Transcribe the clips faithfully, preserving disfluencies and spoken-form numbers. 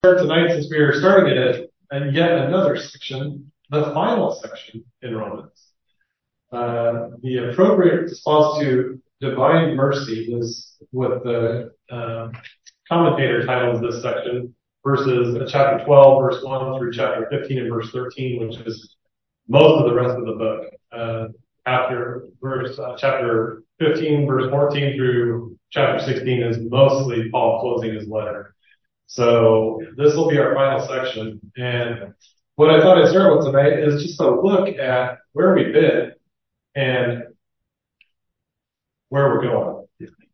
Tonight, since we are starting at and yet another section, the final section in Romans. Uh, the appropriate response to divine mercy is what the uh, commentator titles this section, verses uh, chapter twelve, verse one through chapter fifteen and verse thirteen, which is most of the rest of the book. Uh, after verse uh, chapter fifteen, verse fourteen through chapter sixteen is mostly Paul closing his letter. So this will be our final section. And what I thought I'd start with tonight is just a look at where we've been and where we're going.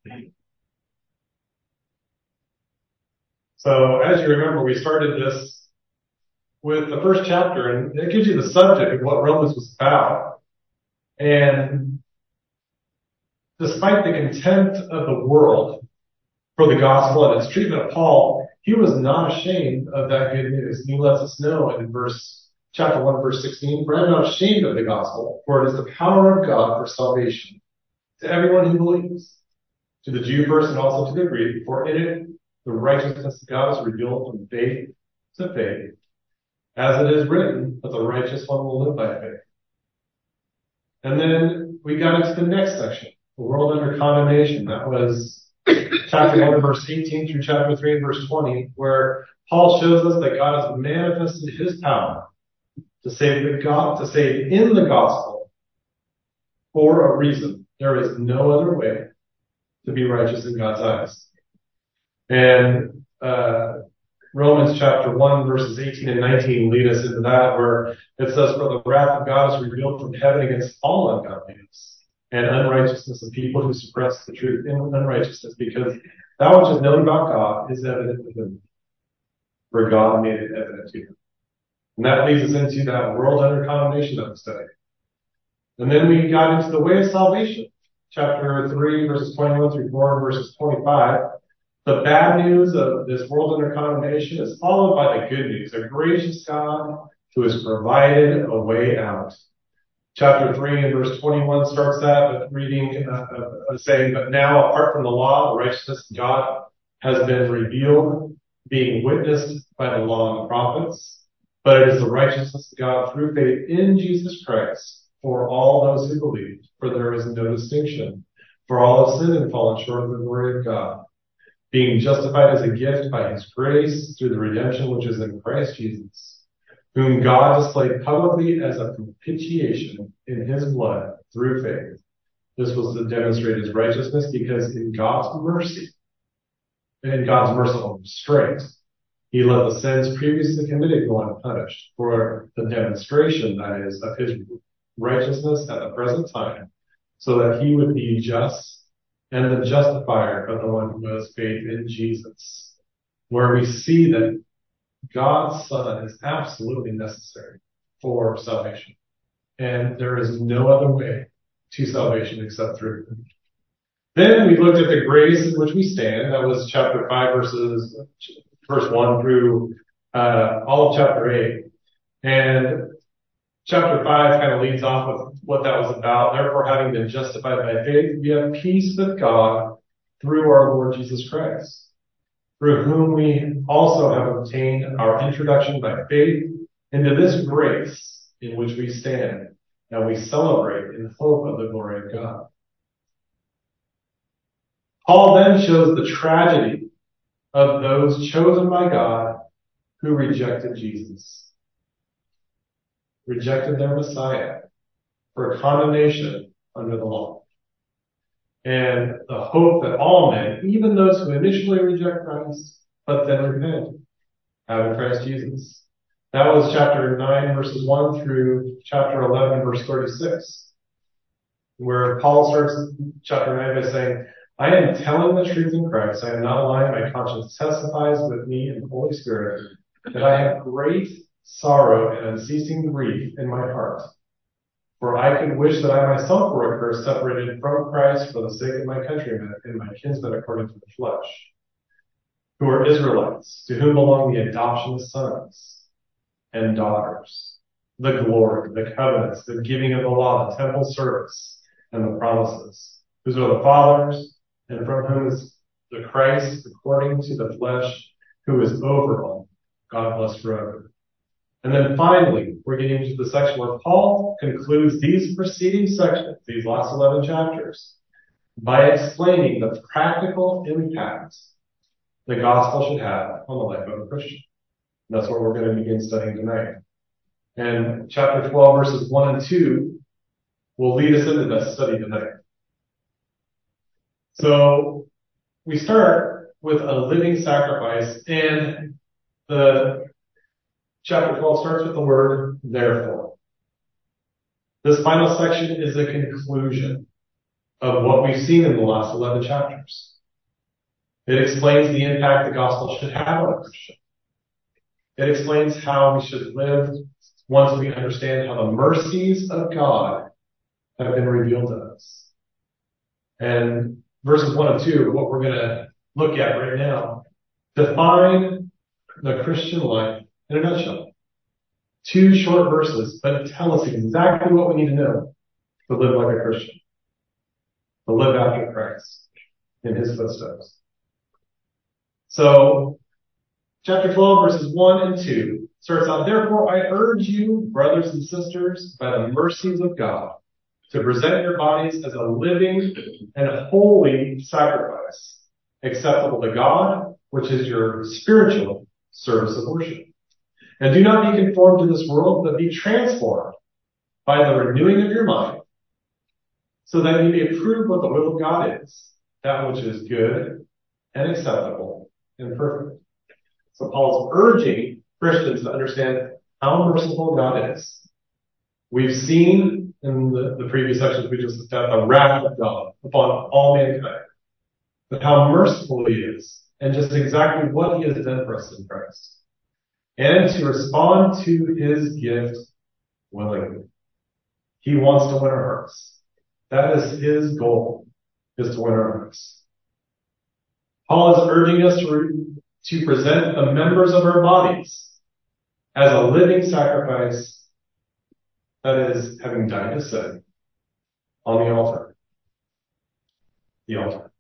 So as you remember, we started this with the first chapter, and it gives you the subject of what Romans was about. And despite the contempt of the world for the gospel and its treatment of Paul, he was not ashamed of that good news. He lets us know in verse, chapter one, verse sixteen, for I am not ashamed of the gospel, for it is the power of God for salvation to everyone who believes, to the Jew first and also to the Greek, for in it the righteousness of God is revealed from faith to faith, as it is written, that the righteous one will live by faith. And then we got into the next section, the world under condemnation. That was chapter one, verse eighteen through chapter three and verse twenty, where Paul shows us that God has manifested his power to save the God, to save in the gospel for a reason. There is no other way to be righteous in God's eyes. And, uh, Romans chapter one, verses eighteen and nineteen lead us into that, where it says, for the wrath of God is revealed from heaven against all ungodliness and unrighteousness of people who suppress the truth in unrighteousness, because that which is known about God is evident within, for God made it evident to him. And that leads us into that world under condemnation that we studied. And then we got into the way of salvation, chapter three, verses twenty-one through four, and verses twenty-five. The bad news of this world under condemnation is followed by the good news, a gracious God who has provided a way out. Chapter three and verse twenty-one starts that with reading, uh, uh, saying, but now apart from the law, the righteousness of God has been revealed, being witnessed by the law and the prophets. But it is the righteousness of God through faith in Jesus Christ for all those who believe, for there is no distinction. For all have sinned and fallen short of the glory of God, being justified as a gift by his grace through the redemption which is in Christ Jesus, whom God displayed publicly as a propitiation in his blood through faith. This was to demonstrate his righteousness, because in God's mercy, in God's merciful restraint, he let the sins previously committed go unpunished, for the demonstration, that is, of his righteousness at the present time, so that he would be just and the justifier of the one who has faith in Jesus, where we see that God's Son is absolutely necessary for salvation. And there is no other way to salvation except through him. Then we looked at the grace in which we stand. That was chapter five, verses, verse one through uh, all of chapter eight. And chapter five kind of leads off with what that was about. Therefore, having been justified by faith, we have peace with God through our Lord Jesus Christ, through whom we also have obtained our introduction by faith into this grace in which we stand, and we celebrate in hope of the glory of God. Paul then shows the tragedy of those chosen by God who rejected Jesus, rejected their Messiah for condemnation under the law. And the hope that all men, even those who initially reject Christ, but then repent, have in Christ Jesus. That was chapter nine, verses one through chapter eleven, verse thirty-six, where Paul starts chapter nine by saying, I am telling the truth in Christ. I am not lying. My conscience testifies with me in the Holy Spirit that I have great sorrow and unceasing grief in my heart. For I could wish that I myself were accursed, separated from Christ for the sake of my countrymen and my kinsmen according to the flesh, who are Israelites, to whom belong the adoption of sons and daughters, the glory, the covenants, the giving of the law, the temple service, and the promises, whose are the fathers, and from whom is the Christ according to the flesh, who is over all, God bless forever. And then finally, we're getting to the section where Paul concludes these preceding sections, these last eleven chapters, by explaining the practical impact the gospel should have on the life of a Christian. And that's what we're going to begin studying tonight. And chapter twelve, verses one and two will lead us into that study tonight. So we start with a living sacrifice, and the chapter twelve starts with the word therefore. This final section is a conclusion of what we've seen in the last eleven chapters. It explains the impact the gospel should have on a Christian. It explains how we should live once we understand how the mercies of God have been revealed to us. And verses one and two, what we're going to look at right now, define the Christian life in a nutshell. Two short verses, but tell us exactly what we need to know to live like a Christian, to live after Christ in his footsteps. So, chapter twelve, verses one and two starts out, therefore I urge you, brothers and sisters, by the mercies of God, to present your bodies as a living and holy sacrifice, acceptable to God, which is your spiritual service of worship. And do not be conformed to this world, but be transformed by the renewing of your mind, so that you may prove what the will of God is, that which is good and acceptable and perfect. So Paul's urging Christians to understand how merciful God is. We've seen in the, the previous sections we just looked at the wrath of God upon all mankind, but how merciful he is, and just exactly what he has done for us in Christ. And to respond to his gift willingly. He wants to win our hearts. That is his goal, is to win our hearts. Paul is urging us to, re- to present the members of our bodies as a living sacrifice, that is, having died to sin, on the altar. The altar.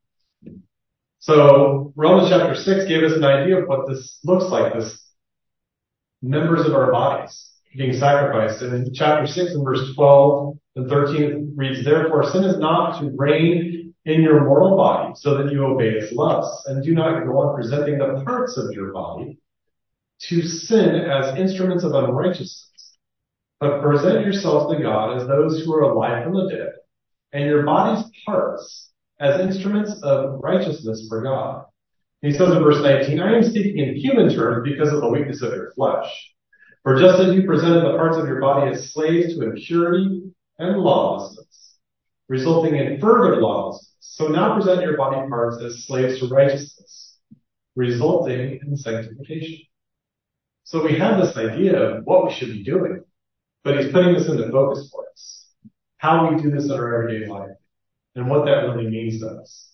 So, Romans chapter six gave us an idea of what this looks like, this members of our bodies being sacrificed. And in chapter six and verse twelve and thirteen it reads, therefore sin is not to reign in your mortal body, so that you obey its lusts, and do not go on presenting the parts of your body to sin as instruments of unrighteousness, but present yourselves to God as those who are alive from the dead, and your body's parts as instruments of righteousness for God. He says in verse nineteen, I am speaking in human terms because of the weakness of your flesh. For just as you presented the parts of your body as slaves to impurity and lawlessness, resulting in further lawlessness, so now present your body parts as slaves to righteousness, resulting in sanctification. So we have this idea of what we should be doing, but he's putting this into focus for us. How we do this in our everyday life, and what that really means to us.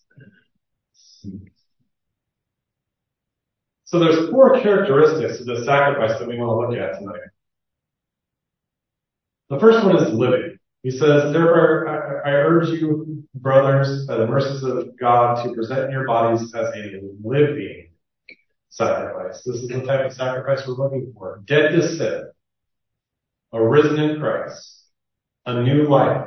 So there's four characteristics of the sacrifice that we want to look at tonight. The first one is living. He says, therefore I urge you, brothers, by the mercies of God, to present your bodies as a living sacrifice. This is the type of sacrifice we're looking for. Dead to sin, arisen in Christ, a new life.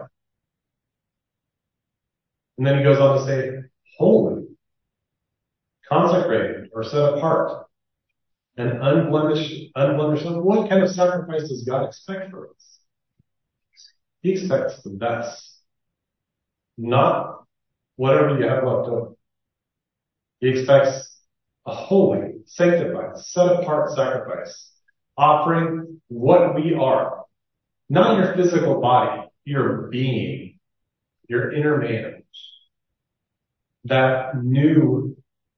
And then he goes on to say, holy, consecrated, or set apart, and unblemished. Unblemished. What kind of sacrifice does God expect from us? He expects the best, not whatever you have left over. He expects a holy, sanctified, set apart sacrifice, offering what we are, not your physical body, your being, your inner man, that new,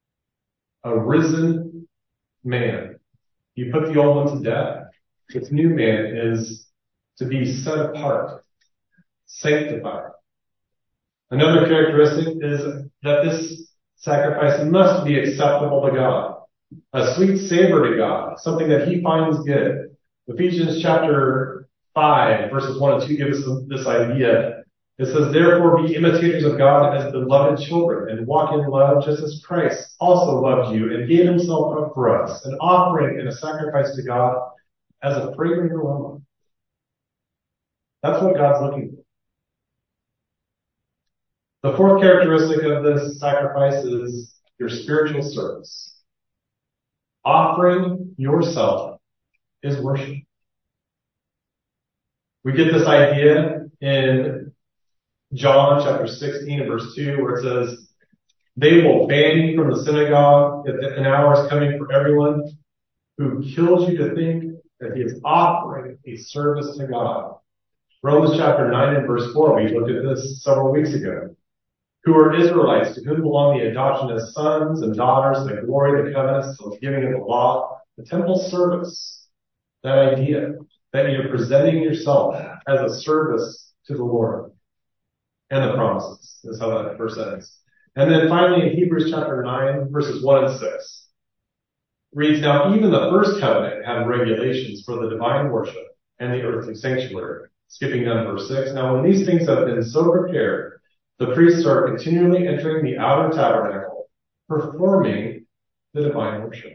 arisen man. You put the old one to death. This new man is to be set apart, sanctified. Another characteristic is that this sacrifice must be acceptable to God, a sweet savor to God, something that he finds good. Ephesians chapter five, verses one and two give us this idea It says, therefore be imitators of God as beloved children and walk in love just as Christ also loved you and gave himself up for us, an offering and a sacrifice to God as a fragrant aroma. That's what God's looking for. The fourth characteristic of this sacrifice is your spiritual service. Offering yourself is worship. We get this idea in John chapter sixteen and verse two, where it says, they will ban you from the synagogue, that an hour is coming for everyone who kills you to think that he is offering a service to God. Romans chapter nine and verse four, we looked at this several weeks ago. Who are Israelites, to whom belong the adoption as sons and daughters, the glory, the covenants, the giving of the law, the temple service. That idea that you're presenting yourself as a service to the Lord. And the promises is how that verse ends. And then finally in Hebrews chapter nine, verses one and six, reads, now even the first covenant had regulations for the divine worship and the earthly sanctuary. Skipping down to verse six. Now when these things have been so prepared, the priests are continually entering the outer tabernacle, performing the divine worship,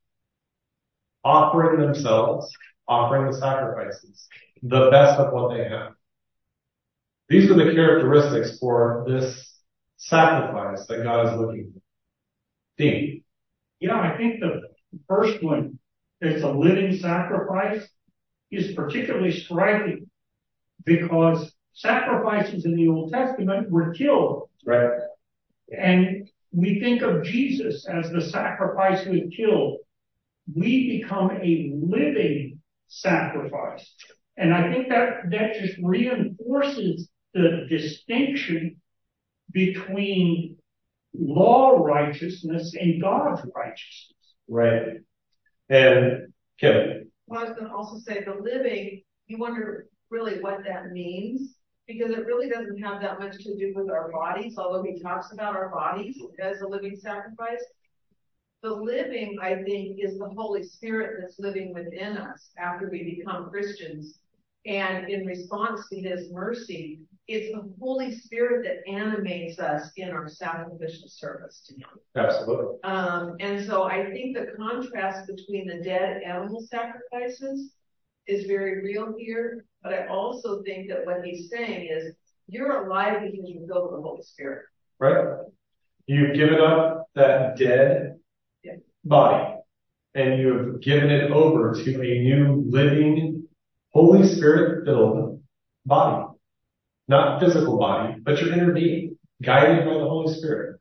offering themselves, offering the sacrifices, the best of what they have. These are the characteristics for this sacrifice that God is looking for. Dean. Yeah, I think the first one, it's a living sacrifice, is particularly striking because sacrifices in the Old Testament were killed. Right. And we think of Jesus as the sacrifice who is killed. We become a living sacrifice. And I think that, that just reinforces the distinction between law righteousness and God's righteousness. Right. And Kevin. Well, I was going to also say the living, you wonder really what that means, because it really doesn't have that much to do with our bodies, although he talks about our bodies as a living sacrifice. The living, I think, is the Holy Spirit that's living within us after we become Christians. And in response to his mercy, it's the Holy Spirit that animates us in our sacrificial service to him. Absolutely. Um, and so I think the contrast between the dead animal sacrifices is very real here. But I also think that what he's saying is you're alive because you're filled with the Holy Spirit. Right. You've given up that dead yeah. body and you have given it over to a new living Holy Spirit filled body. Not physical body, but your inner being, guided by the Holy Spirit.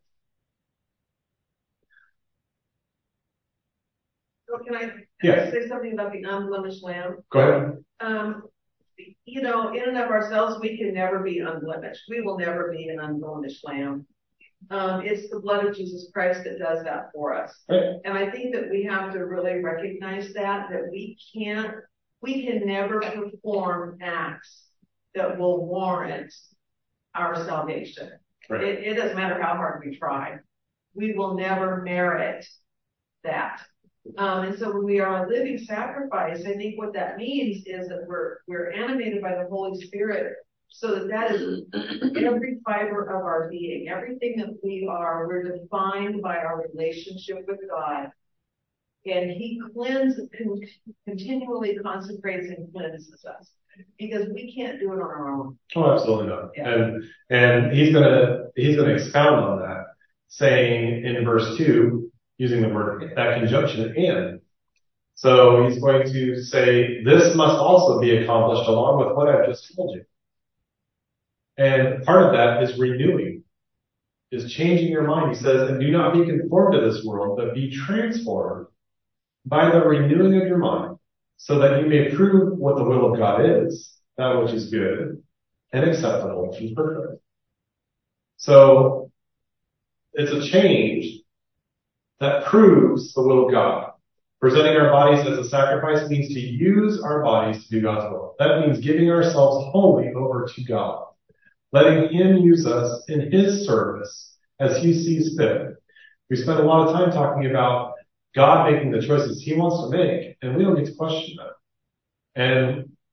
So can I yes. say something about the unblemished lamb? Go ahead. Um, you know, in and of ourselves, we can never be unblemished. We will never be an unblemished lamb. Um, it's the blood of Jesus Christ that does that for us. Right. And I think that we have to really recognize that, that we can't, we can never perform acts that will warrant our salvation. Right. It, it doesn't matter how hard we try. We will never merit that. Um, and so when we are a living sacrifice, I think what that means is that we're we're animated by the Holy Spirit, so that that is every fiber of our being, everything that we are. We're defined by our relationship with God, and He cleanses, con- continually consecrates and cleanses us, because we can't do it on our own. Oh, absolutely not. Yeah. And and he's gonna he's gonna expound on that, saying in verse two, using the word, that conjunction, and. So he's going to say, this must also be accomplished along with what I've just told you. And part of that is renewing, is changing your mind. He says, and do not be conformed to this world, but be transformed by the renewing of your mind, so that you may prove what the will of God is, that which is good and acceptable and perfect. So it's a change that proves the will of God. Presenting our bodies as a sacrifice means to use our bodies to do God's will. That means giving ourselves wholly over to God, letting Him use us in His service as He sees fit. We spend a lot of time talking about God making the choices He wants to make, and we don't get to question that. And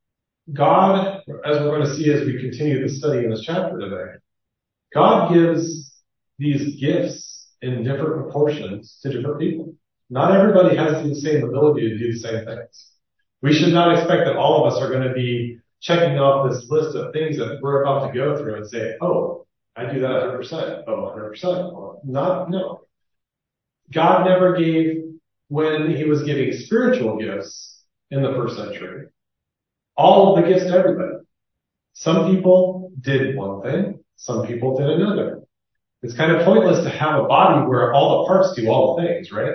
God, as we're going to see as we continue the study in this chapter today, God gives these gifts in different proportions to different people. Not everybody has the same ability to do the same things. We should not expect that all of us are going to be checking off this list of things that we're about to go through and say, oh, I do that one hundred percent. Oh, one hundred percent. Not, no. God never gave, when he was giving spiritual gifts in the first century, all of the gifts to everybody. Some people did one thing, some people did another. It's kind of pointless to have a body where all the parts do all the things, right?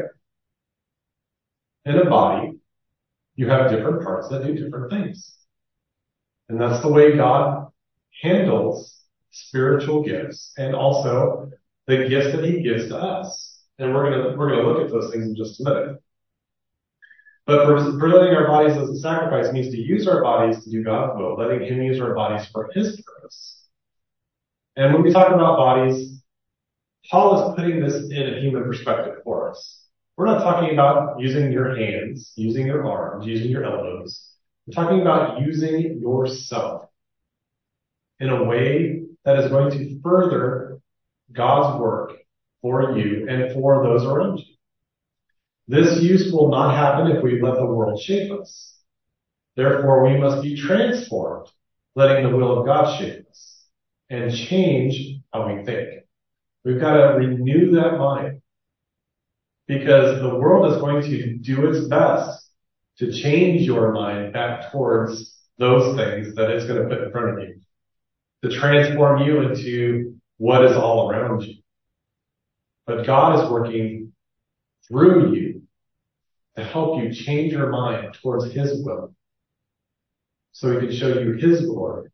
In a body, you have different parts that do different things. And that's the way God handles spiritual gifts and also the gifts that he gives to us. And we're gonna, we're gonna look at those things in just a minute. But presenting our bodies as a sacrifice means to use our bodies to do God's will, letting him use our bodies for his purpose. And when we talk about bodies, Paul is putting this in a human perspective for us. We're not talking about using your hands, using your arms, using your elbows. We're talking about using yourself in a way that is going to further God's work for you and for those around you. This use will not happen if we let the world shape us. Therefore, we must be transformed, letting the will of God shape us and change how we think. We've got to renew that mind because the world is going to do its best to change your mind back towards those things that it's going to put in front of you, to transform you into what is all around you. But God is working through you to help you change your mind towards his will so he can show you his glory.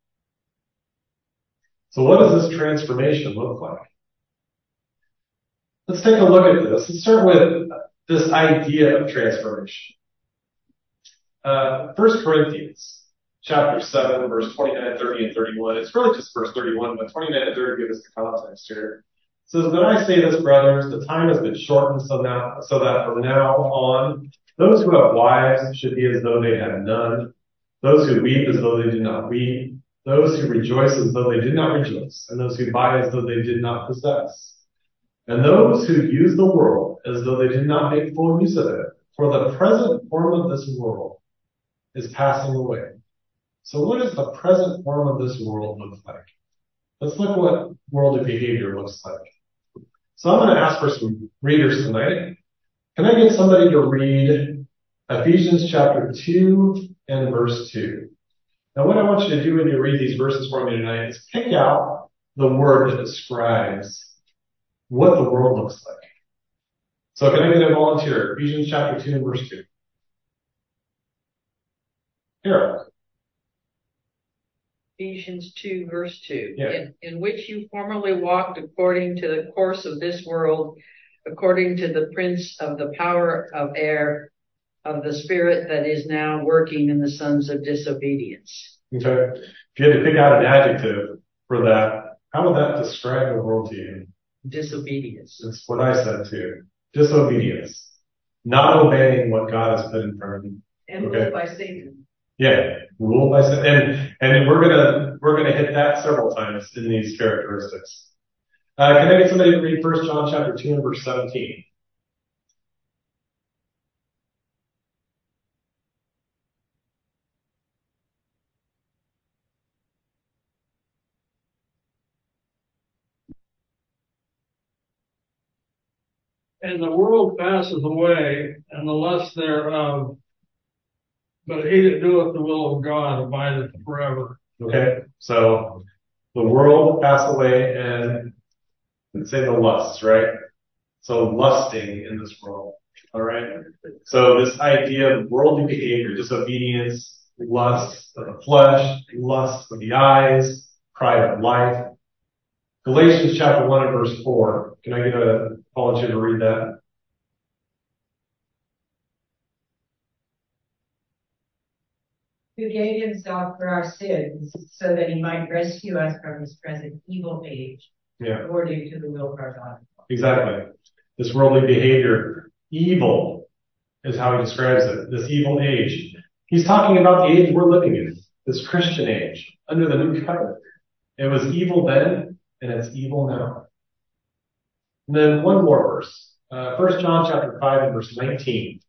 So what does this transformation look like? Let's take a look at this. Let's start with this idea of transformation. Uh, First Corinthians chapter seven, verse twenty-nine, thirty, and thirty-one. It's really just verse thirty-one, but twenty-nine and thirty give us the context here. It says, "But I say this, brothers, the time has been shortened so now, so that from now on, those who have wives should be as though they had none, those who weep as though they did not weep, those who rejoice as though they did not rejoice, and those who buy as though they did not possess. And those who use the world as though they did not make full use of it, for the present form of this world is passing away." So what does the present form of this world look like? Let's look what worldly behavior looks like. So I'm going to ask for some readers tonight. Can I get somebody to read Ephesians chapter two and verse two? Now what I want you to do when you read these verses for me tonight is pick out the word that describes what the world looks like. So can I get a volunteer? Ephesians chapter two and verse two. Harold. Ephesians two, verse two, Yeah. in, in which you formerly walked according to the course of this world, according to the prince of the power of air, of the spirit that is now working in the sons of disobedience. Okay. If you had to pick out an adjective for that, how would that describe the world to you? Disobedience. That's what I said too. Disobedience. Not obeying what God has put in front of you. And Okay. ruled by Satan. Yeah, ruled by Satan. And, and we're gonna, we're gonna hit that several times in these characteristics. Uh, can I get somebody to read First John chapter two and verse seventeen? And the world passes away, and the lust thereof, but he that doeth the will of God abideth forever. Okay, so the world passed away and let's say the lusts, right? So lusting in this world. All right. So this idea of worldly behavior, disobedience, lust of the flesh, lust of the eyes, pride of life. Galatians chapter one and verse four. Can I get a volunteer to read that? Who gave himself for our sins so that he might rescue us from this present evil age, Yeah. according to the will of our God. Exactly. This worldly behavior, evil is how he describes it. This evil age. He's talking about the age we're living in, this Christian age, under the new covenant. It was evil then, and it's evil now. And then one more verse. Uh, First John chapter five and verse nineteen.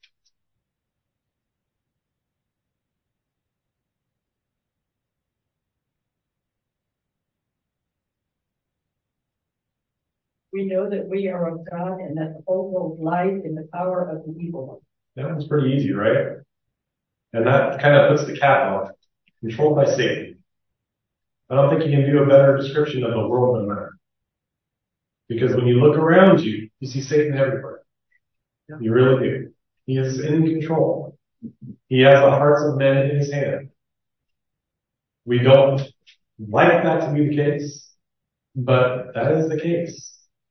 We know that we are of God and that the whole world lies in the power of the evil one. That was pretty easy, right? And that kind of puts the cap on it. Controlled by Satan. I don't think you can do a better description of the world than that. Because when you look around you, you see Satan everywhere. You really do. He is in control. He has the hearts of men in his hand. We don't like that to be the case, but that is the case.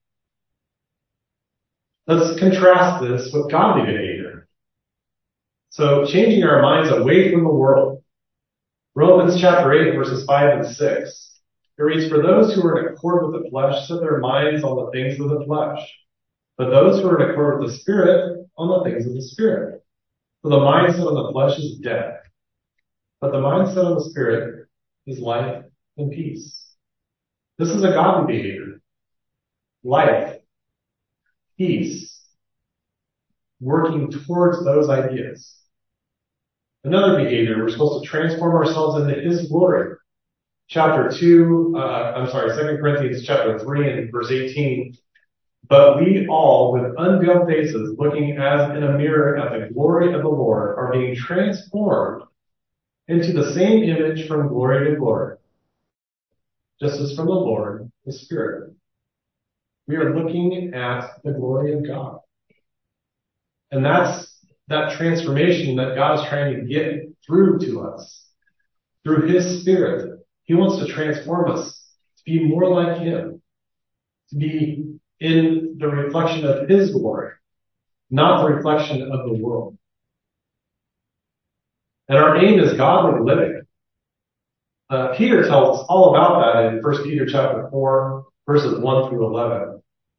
Let's contrast this with godly behavior. So changing our minds away from the world. Romans chapter eight verses five and six. It reads, "For those who are in accord with the flesh set their minds on the things of the flesh. But those who are in accord with the Spirit on the things of the Spirit. For the mindset on the flesh is death. But the mindset on the Spirit is life and peace." This is a godly behavior. Life. Peace, working towards those ideas. Another behavior, we're supposed to transform ourselves into His glory. Chapter two, uh, I'm sorry, Second Corinthians chapter three and verse eighteen. "But we all, with unveiled faces, looking as in a mirror at the glory of the Lord, are being transformed into the same image from glory to glory, just as from the Lord, the Spirit." We are looking at the glory of God. And that's that transformation that God is trying to get through to us. Through His Spirit. He wants to transform us to be more like Him. To be in the reflection of His glory. Not the reflection of the world. And our aim is godly living. Uh, Peter tells us all about that in First Peter chapter four, verses one through eleven.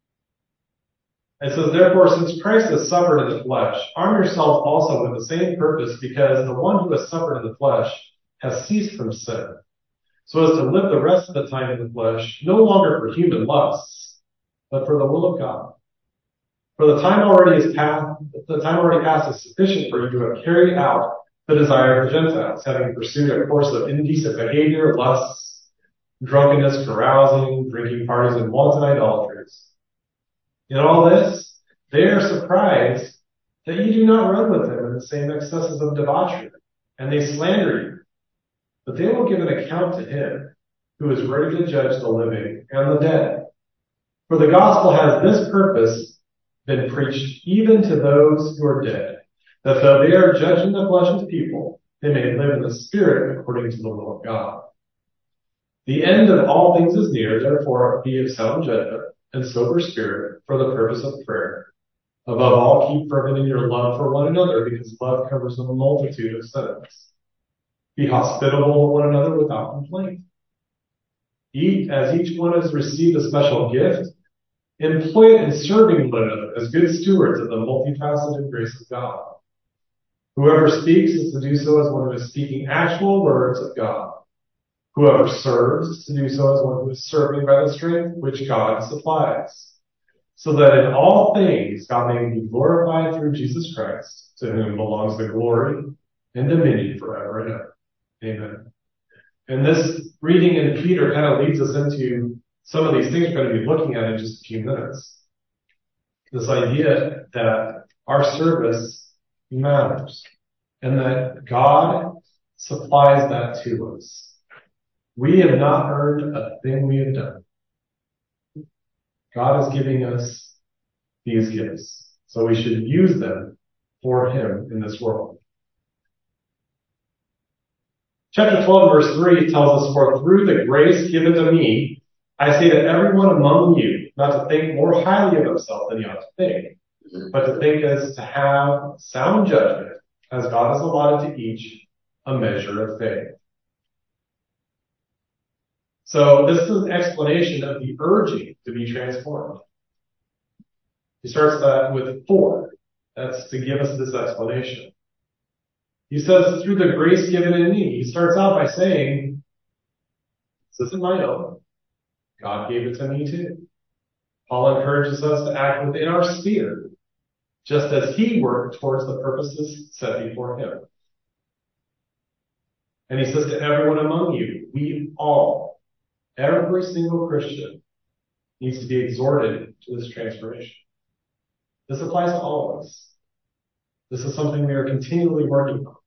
It says, "Therefore, since Christ has suffered in the flesh, arm yourselves also with the same purpose, because the one who has suffered in the flesh has ceased from sin, so as to live the rest of the time in the flesh, no longer for human lusts, but for the will of God. For the time already is past, the time already past is sufficient for you to have carried out the desire of the Gentiles, having pursued a course of indecent behavior, lusts, drunkenness, carousing, drinking parties, and wanton idolatries. In all this, they are surprised that you do not run with them in the same excesses of debauchery, and they slander you. But they will give an account to Him who is ready to judge the living and the dead. For the gospel has this purpose been preached even to those who are dead, that though they are judging the flesh of people, they may live in the Spirit according to the will of God. The end of all things is near, therefore be of sound judgment and sober spirit for the purpose of prayer. Above all, keep fervent in your love for one another, because love covers a multitude of sins. Be hospitable to one another without complaint. Eat as each one has received a special gift. Employ it in serving one another as good stewards of the multifaceted grace of God. Whoever speaks is to do so as one who is speaking actual words of God. Whoever serves is to do so as one who is serving by the strength which God supplies, so that in all things God may be glorified through Jesus Christ, to whom belongs the glory and dominion forever and ever. Amen. And this reading in Peter kind of leads us into some of these things we're going to be looking at in just a few minutes. This idea that our service matters, and that God supplies that to us. We have not earned a thing we have done. God is giving us these gifts, so we should use them for Him in this world. Chapter twelve, verse three tells us, "For through the grace given to me, I say to everyone among you, not to think more highly of himself than he ought to think, but to think as to have sound judgment, as God has allotted to each a measure of faith." So this is an explanation of the urging to be transformed. He starts that with four. That's to give us this explanation. He says, through the grace given in me. He starts out by saying, this isn't my own. God gave it to me too. Paul encourages us to act within our sphere, just as he worked towards the purposes set before him. And he says to everyone among you, we all, every single Christian, needs to be exhorted to this transformation. This applies to all of us. This is something we are continually working on.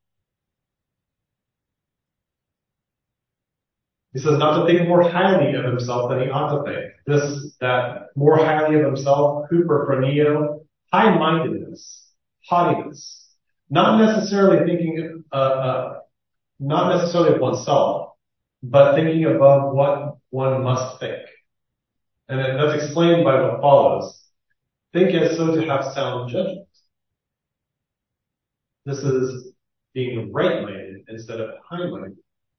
He says not to think more highly of himself than he ought to think. This, that more highly of himself, huperphroneo, high-mindedness, haughtiness, not necessarily thinking, uh, uh, not necessarily of oneself, but thinking above what one must think. And then that's explained by what follows. Think as so to have sound judgment. This is being right-minded instead of high-minded.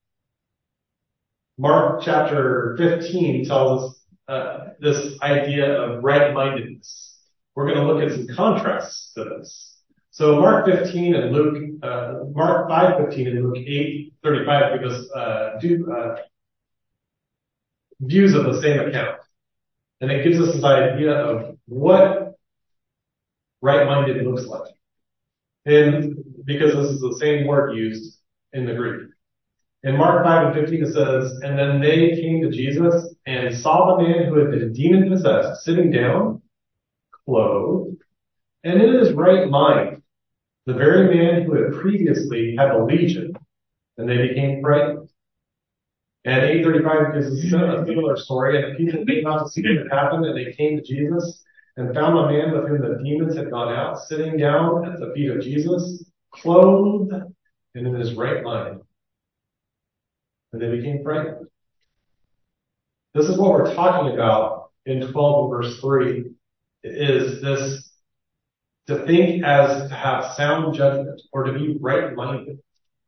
Mark chapter fifteen tells us uh, this idea of right-mindedness. We're going to look at some contrasts to this. So Mark fifteen and Luke, uh, Mark five fifteen and Luke eight thirty-five give us uh, do, uh, views of the same account, and it gives us this idea of what right-minded looks like. And because this is the same word used in the Greek. In Mark five and fifteen it says, and then they came to Jesus and saw the man who had been demon possessed sitting down, clothed, and in his right mind, the very man who had previously had the legion, and they became frightened. And eight thirty-five gives us a similar story, and the people came out to see what had happened, and they came to Jesus and found the man with whom the demons had gone out, sitting down at the feet of Jesus, clothed and in his right mind. And they became frightened. This is what we're talking about in twelve and verse three, is this to think as to have sound judgment or to be right-minded.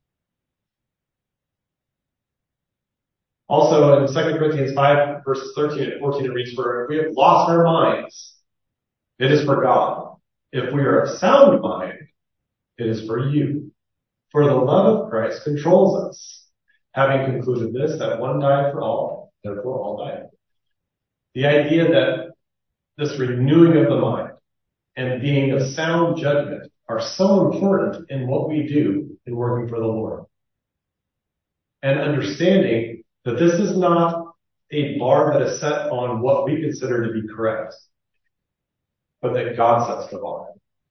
Also in Second Corinthians five verses thirteen and fourteen it reads, for if we have lost our minds, it is for God. If we are of sound mind, it is for you. For the love of Christ controls us, having concluded this, that one died for all, therefore all died. The idea that this renewing of the mind and being of sound judgment are so important in what we do in working for the Lord. And understanding that this is not a bar that is set on what we consider to be correct, but that God sets the bar.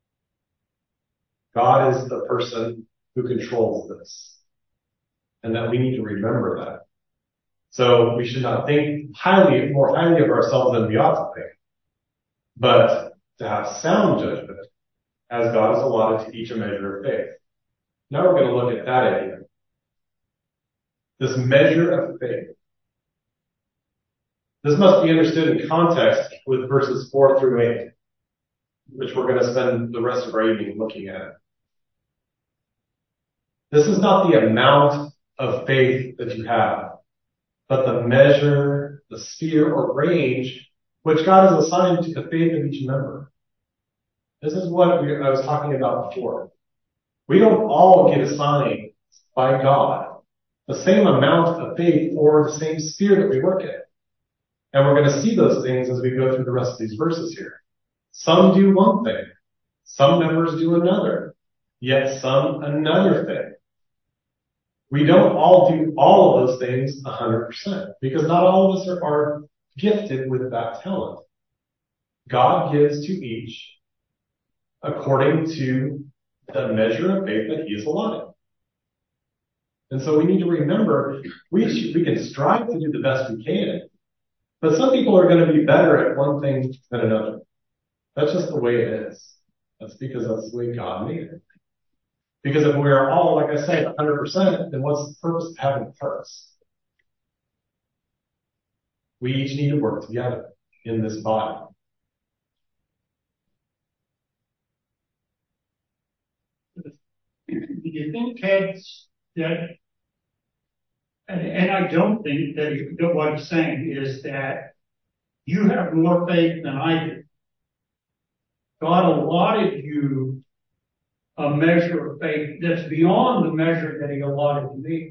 God is the person who controls this. And that we need to remember that. So we should not think highly, more highly of ourselves than we ought to think, but to have sound judgment as God has allotted to each a measure of faith. Now we're going to look at that idea. This measure of faith. This must be understood in context with verses four through eight, which we're going to spend the rest of our evening looking at. This is not the amount of faith that you have, but the measure, the sphere or range which God has assigned to the faith of each member. This is what we, I was talking about before. We don't all get assigned by God the same amount of faith or the same sphere that we work in. And we're going to see those things as we go through the rest of these verses here. Some do one thing. Some members do another. Yet some another thing. We don't all do all of those things one hundred percent because not all of us are, are gifted with that talent. God gives to each according to the measure of faith that he has allotted. And so we need to remember we should, we can strive to do the best we can, but some people are going to be better at one thing than another. That's just the way it is. That's because that's the way God made it. Because if we are all, like I said, one hundred percent, then what's the purpose of having parts? We each need to work together in this body. Do you think, Ted, that, and, and I don't think that, you, that what he's saying is that you have more faith than I do. God allotted you a measure of faith that's beyond the measure that he allotted to me.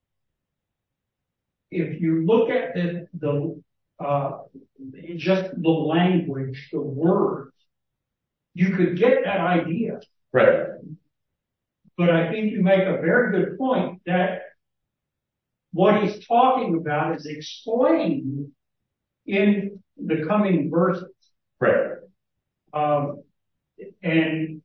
If you look at the, the uh, just the language, the words, you could get that idea. Right. But I think you make a very good point that what he's talking about is explained in the coming verses. Right. Um, and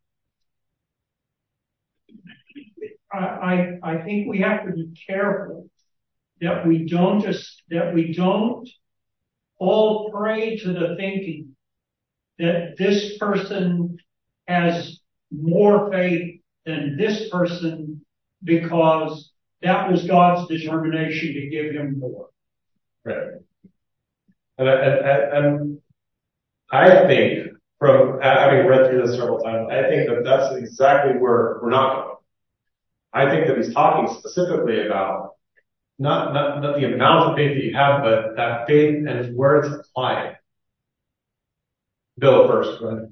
I, I, I think we have to be careful that we don't just, that we don't fall prey to the thinking that this person has more faith than this person because that was God's determination to give him more. Right. And I, and, and I think from having read through this several times, I think that that's exactly where we're not going. I think that he's talking specifically about not, not, not the amount of faith that you have, but that faith and where it's applied. Bill first, go ahead.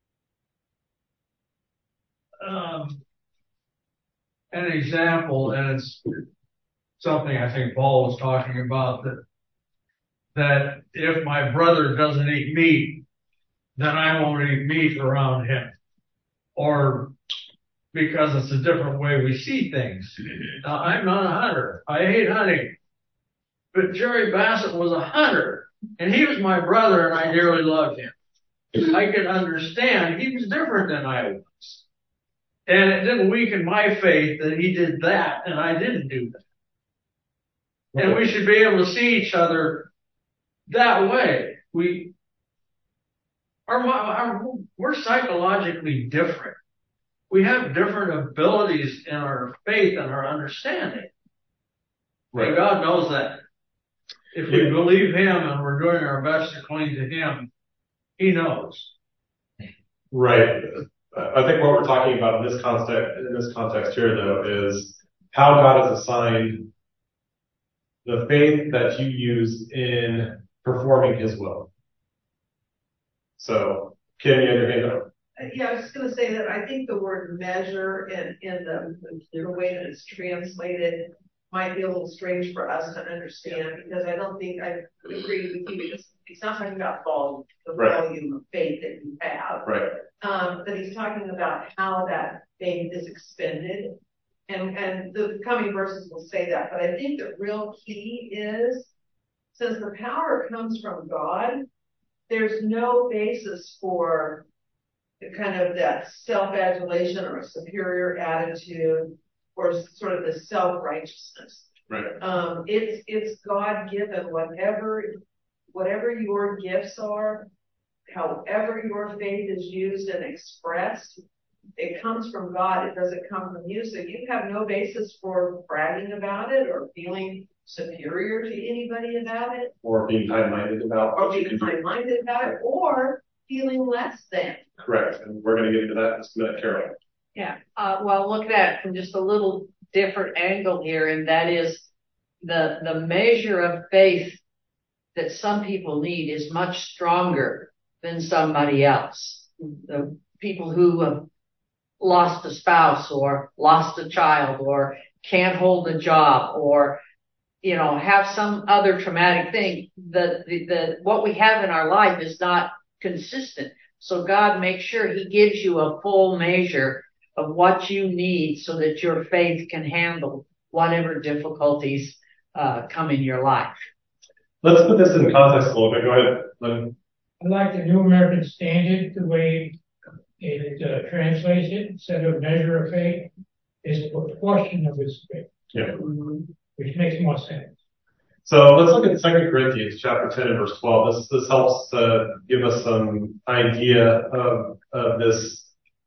Um, an example, and it's something I think Paul was talking about, that that if my brother doesn't eat meat, then I won't eat meat around him. Or because it's a different way we see things. Now, I'm not a hunter. I hate hunting. But Jerry Bassett was a hunter, and he was my brother, and I dearly loved him. I could understand he was different than I was. And it didn't weaken my faith that he did that, and I didn't do that. And we should be able to see each other that way. We are, are we're psychologically different. We have different abilities in our faith and our understanding. Right. And God knows that. If we believe him and we're doing our best to cling to him, he knows. Right. I think what we're talking about in this context, in this context here, though, is how God has assigned the faith that you use in performing his will. So, Kim, you had your hand up. Yeah, I was just going to say that I think the word measure in, in the, the way that it's translated might be a little strange for us to understand, because I don't think I agree with you. Because he's not talking about volume, the right. volume of faith that you have. Right. Um, but he's talking about how that faith is expended. And, and the coming verses will say that. But I think the real key is, since the power comes from God, there's no basis for kind of that self-adulation or a superior attitude or sort of the self-righteousness. Right. Um, it's, it's God-given. Whatever, whatever your gifts are, however your faith is used and expressed, it comes from God. It doesn't come from you. So you have no basis for bragging about it or feeling superior to anybody about it. Or being high-minded about it. Or being high-minded about it. Or feeling less than. Correct. And we're going to get into that in just a minute, Carol. Yeah. Uh, well, look at that from just a little different angle here, and that is the the measure of faith that some people need is much stronger than somebody else. The people who have lost a spouse or lost a child or can't hold a job or, you know, have some other traumatic thing. The, the, the, what we have in our life is not consistent. So God makes sure he gives you a full measure of what you need so that your faith can handle whatever difficulties uh, come in your life. Let's put this in context a little bit. Go ahead, Lynn. I like the New American Standard, the way it uh, translates it. Instead of measure of faith, is a proportion of his faith. Yeah. Which makes more sense. So let's look at Second Corinthians chapter ten and verse twelve. This this helps uh, give us some idea of, of this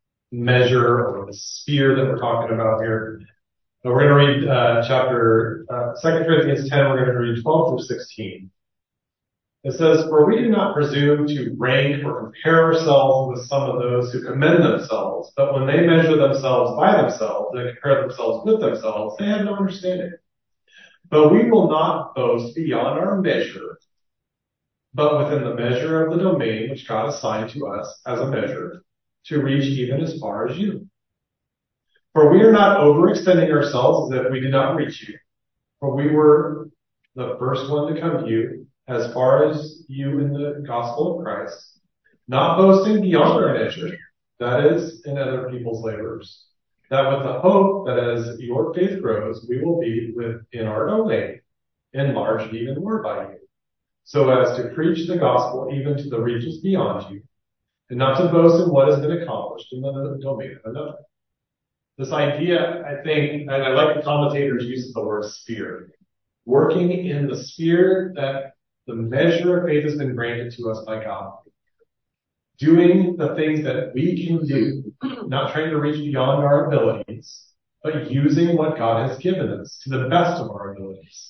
measure or the sphere that we're talking about here. So we're going to read uh, chapter uh, Second Corinthians ten. We're going to read twelve through sixteen. It says, "For we do not presume to rank or compare ourselves with some of those who commend themselves, but when they measure themselves by themselves and compare themselves with themselves, they have no understanding. But we will not boast beyond our measure, but within the measure of the domain which God assigned to us as a measure, to reach even as far as you. For we are not overextending ourselves as if we did not reach you. For we were the first one to come to you as far as you in the gospel of Christ, not boasting beyond our measure, that is, in other people's labors, that with the hope that as your faith grows, we will be within our domain, enlarged even more by you, so as to preach the gospel even to the regions beyond you, and not to boast in what has been accomplished in the domain of another. This idea, I think, and I like the commentator's use of the word sphere, working in the sphere that the measure of faith has been granted to us by God. Doing the things that we can do, not trying to reach beyond our abilities, but using what God has given us to the best of our abilities.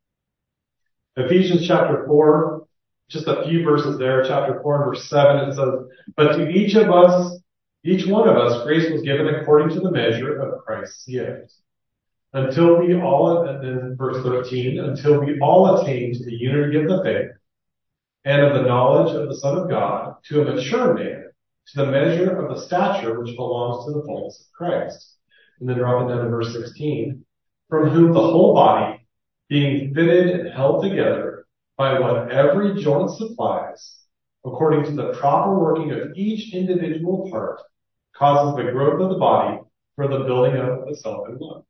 Ephesians chapter four, just a few verses there, chapter four and verse seven, it says, but to each of us, each one of us, grace was given according to the measure of Christ's gift. Until we all, and then verse thirteen, until we all attain to the unity of the faith and of the knowledge of the Son of God, to a mature man, to the measure of the stature which belongs to the fullness of Christ. And then dropping down to verse sixteen, from whom the whole body, being fitted and held together by what every joint supplies, according to the proper working of each individual part, causes the growth of the body for the building up of itself in love.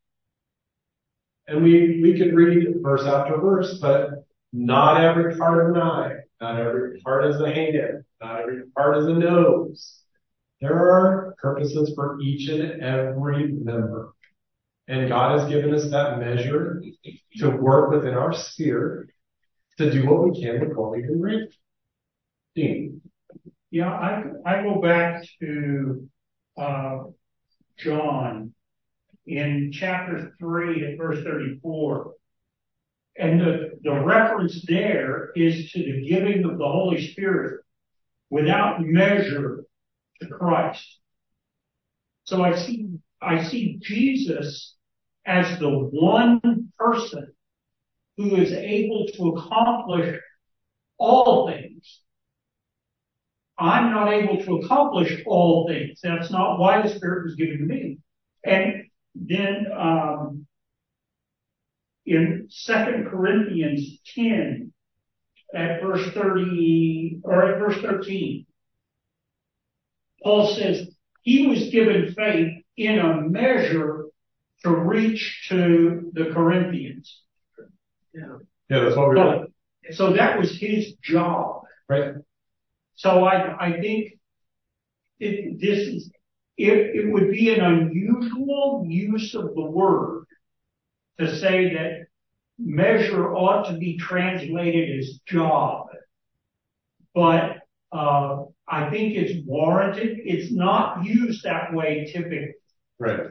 And we, we could read verse after verse, but not every part of an eye, not every part is a hand, not every part is a nose. There are purposes for each and every member. And God has given us that measure to work within our sphere to do what we can with what we can read. Dean. Yeah, I, I go back to uh, John in chapter three at verse thirty-four. And the, the reference there is to the giving of the Holy Spirit without measure to Christ. So I see, I see Jesus as the one person who is able to accomplish all things. I'm not able to accomplish all things. That's not why the Spirit was given to me. And then um, in Second Corinthians ten, at verse thirty or at verse thirteen, Paul says he was given faith in a measure to reach to the Corinthians. Yeah, yeah, that's what we so, so that was his job, right? So I I think it, this is it, it would be an unusual use of the word to say that measure ought to be translated as job, but uh, I think it's warranted. It's not used that way typically. Right.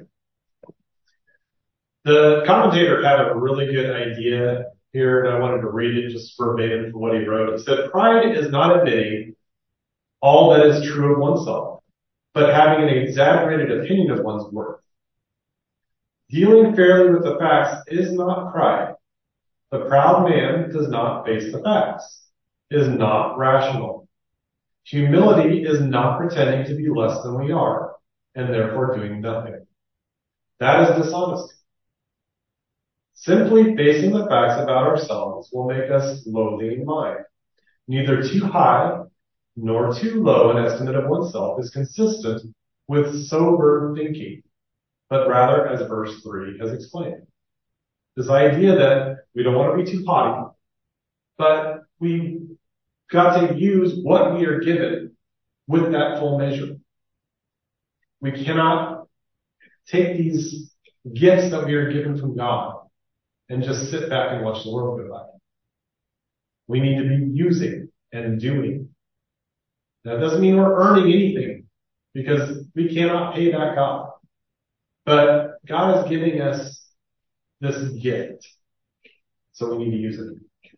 The commentator had a really good idea here, and I wanted to read it just verbatim from what he wrote. He said, pride is not admitting all that is true of oneself, but having an exaggerated opinion of one's worth. Dealing fairly with the facts is not pride. The proud man does not face the facts, is not rational. Humility is not pretending to be less than we are, and therefore doing nothing. That is dishonesty. Simply facing the facts about ourselves will make us lowly in mind. Neither too high nor too low an estimate of oneself is consistent with sober thinking, but rather, as verse three has explained, this idea that we don't want to be too haughty, but we got to use what we are given with that full measure. We cannot take these gifts that we are given from God and just sit back and watch the world go by. We need to be using and doing. That doesn't mean we're earning anything, because we cannot pay that God. But God is giving us this gift, so we need to use it.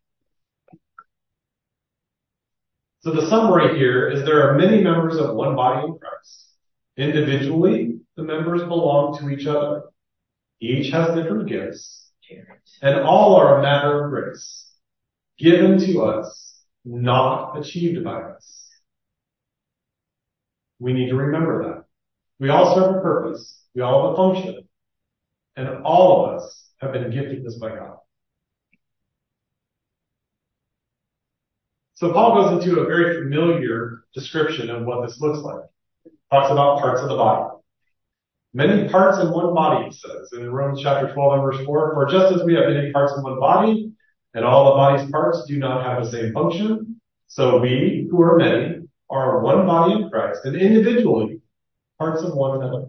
So the summary here is there are many members of one body in Christ. Individually, the members belong to each other. Each has different gifts, and all are a matter of grace, given to us, not achieved by us. We need to remember that. We all serve a purpose, We all have a function. And all of us have been gifted this by God. So Paul goes into a very familiar description of what this looks like. Talks about parts of the body. Many parts in one body, it says in Romans chapter twelve and verse four. For just as we have many parts in one body, and all the body's parts do not have the same function, so we, who are many, are one body in Christ, and individually parts of one another.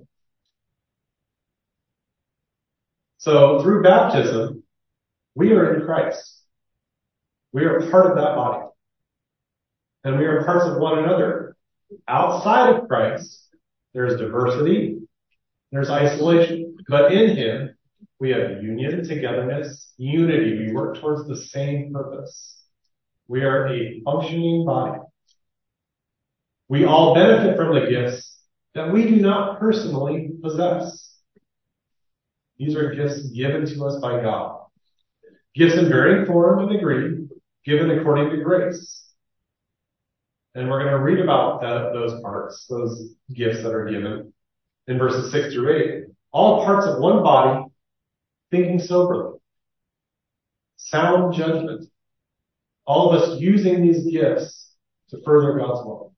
So through baptism, we are in Christ. We are part of that body. And we are parts of one another. Outside of Christ, there's diversity, there's isolation. But in Him, we have union, togetherness, unity. We work towards the same purpose. We are a functioning body. We all benefit from the gifts that we do not personally possess. These are gifts given to us by God. Gifts in varying form and degree, given according to grace. And we're going to read about that, those parts, those gifts that are given in verses six through eight. All parts of one body, thinking soberly. Sound judgment. All of us using these gifts to further God's will.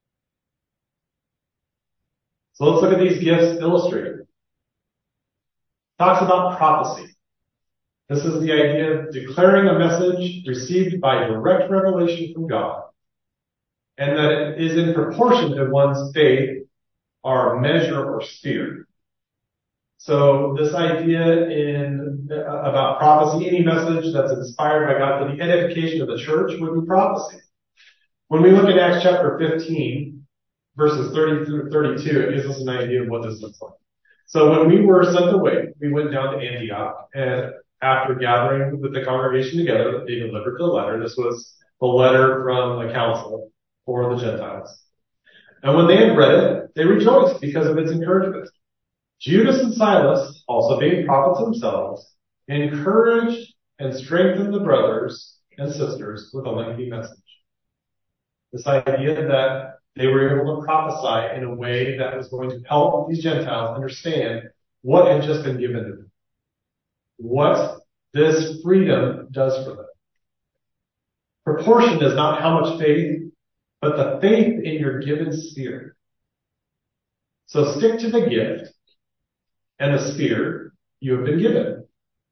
So let's look at these gifts illustrated. Talks about prophecy. This is the idea of declaring a message received by direct revelation from God, and that it is in proportion to one's faith or measure or sphere. So this idea in about prophecy, any message that's inspired by God for the edification of the church would be prophecy. When we look at Acts chapter fifteen, verses thirty through thirty-two, it gives us an idea of what this looks like. So when we were sent away, we went down to Antioch, and after gathering with the congregation together, they delivered the letter. This was the letter from a council for the Gentiles. And when they had read it, they rejoiced because of its encouragement. Judas and Silas, also being prophets themselves, encouraged and strengthened the brothers and sisters with a lengthy message. This idea that they were able to prophesy in a way that was going to help these Gentiles understand what had just been given to them. What this freedom does for them. Proportion is not how much faith, but the faith in your given sphere. So stick to the gift and the sphere you have been given.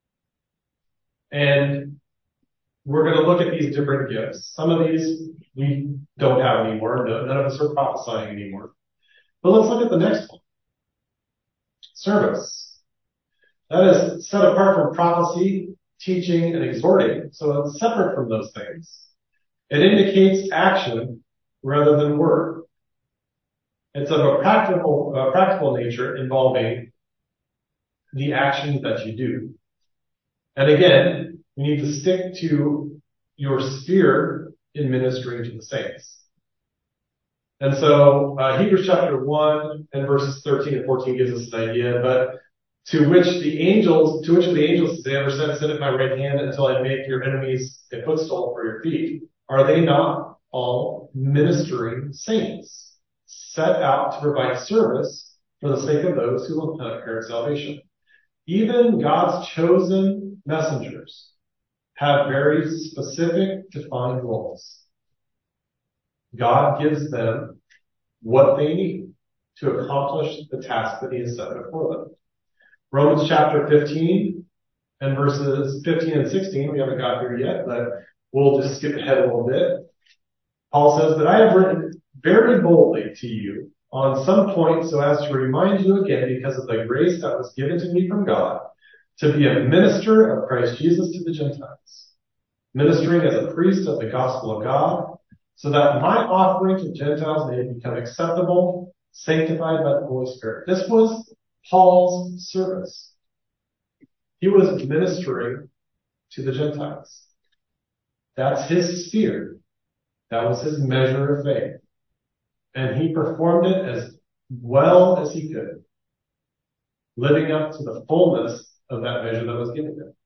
And we're going to look at these different gifts. Some of these we don't have anymore. None of us are prophesying anymore. But let's look at the next one. Service. That is set apart from prophecy, teaching, and exhorting. So it's separate from those things. It indicates action rather than word. It's of a practical, uh, practical nature involving the actions that you do. And again, you need to stick to your sphere in ministering to the saints. And so, uh, Hebrews chapter one and verses thirteen and fourteen gives us an idea, but to which the angels, to which of the angels they ever said, sit at my right hand until I make your enemies a footstool for your feet? Are they not all ministering saints set out to provide service for the sake of those who will inherit salvation? Even God's chosen messengers have very specific, defined roles. God gives them what they need to accomplish the task that He has set before them. Romans chapter fifteen and verses fifteen and sixteen, we haven't got here yet, but we'll just skip ahead a little bit. Paul says that I have written very boldly to you on some point so as to remind you again, because of the grace that was given to me from God, to be a minister of Christ Jesus to the Gentiles, ministering as a priest of the gospel of God, so that my offering to Gentiles may become acceptable, sanctified by the Holy Spirit. This was Paul's service. He was ministering to the Gentiles. That's his sphere. That was his measure of faith. And he performed it as well as he could, living up to the fullness of that measure that was given him.